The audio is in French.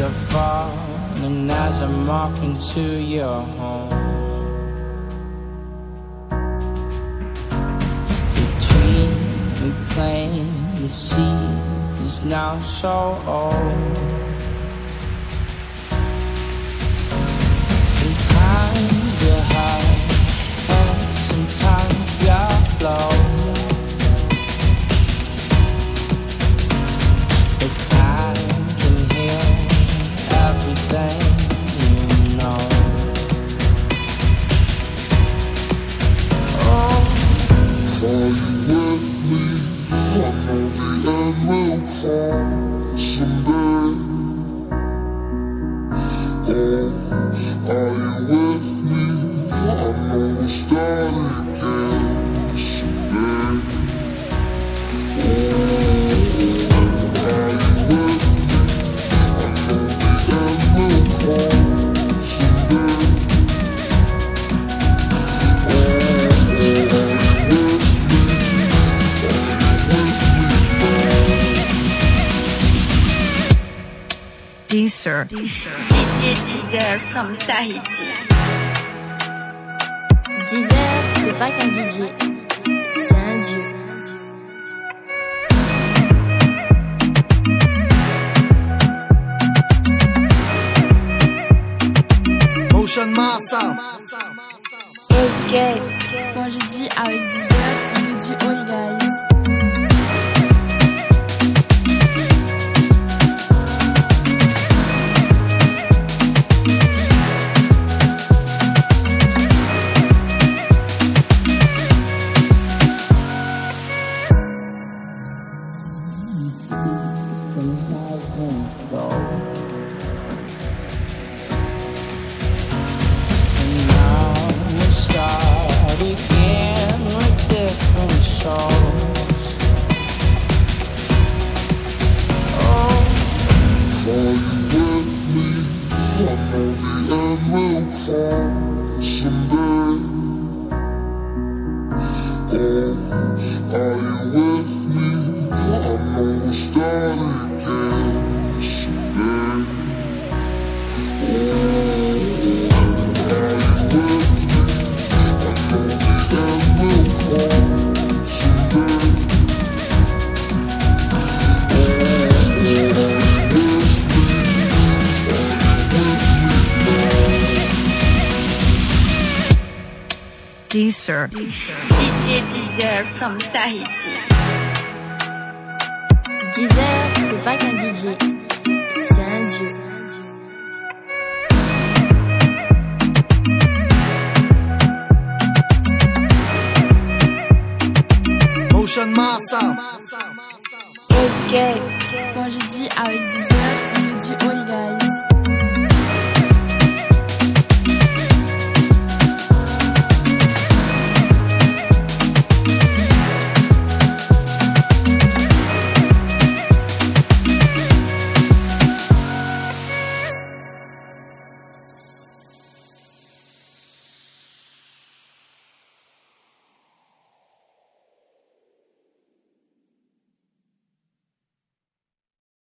are falling as I'm walking to your home. The dream we planted, the seed is now so old. Sometimes you're high and sometimes you're low, but time can heal everything you know. Oh, are you with me? I know the end will come someday. Oh, are you with me? I know we'll start again someday. Oh, are you with me? I know the end will come someday. Oh, are you with me? Deezer. Deezer comme Tahiti. Deezer, c'est pas qu'un DJ, c'est un dieu. Ocean Massa. Ok, quand je dis avec Deezer, c'est le du All Guys. Deezer. Deezer comme Tahiti. Deezer, c'est pas qu'un DJ, c'est un dieu. Ocean Massa. Ok, quand je dis avec Deezer,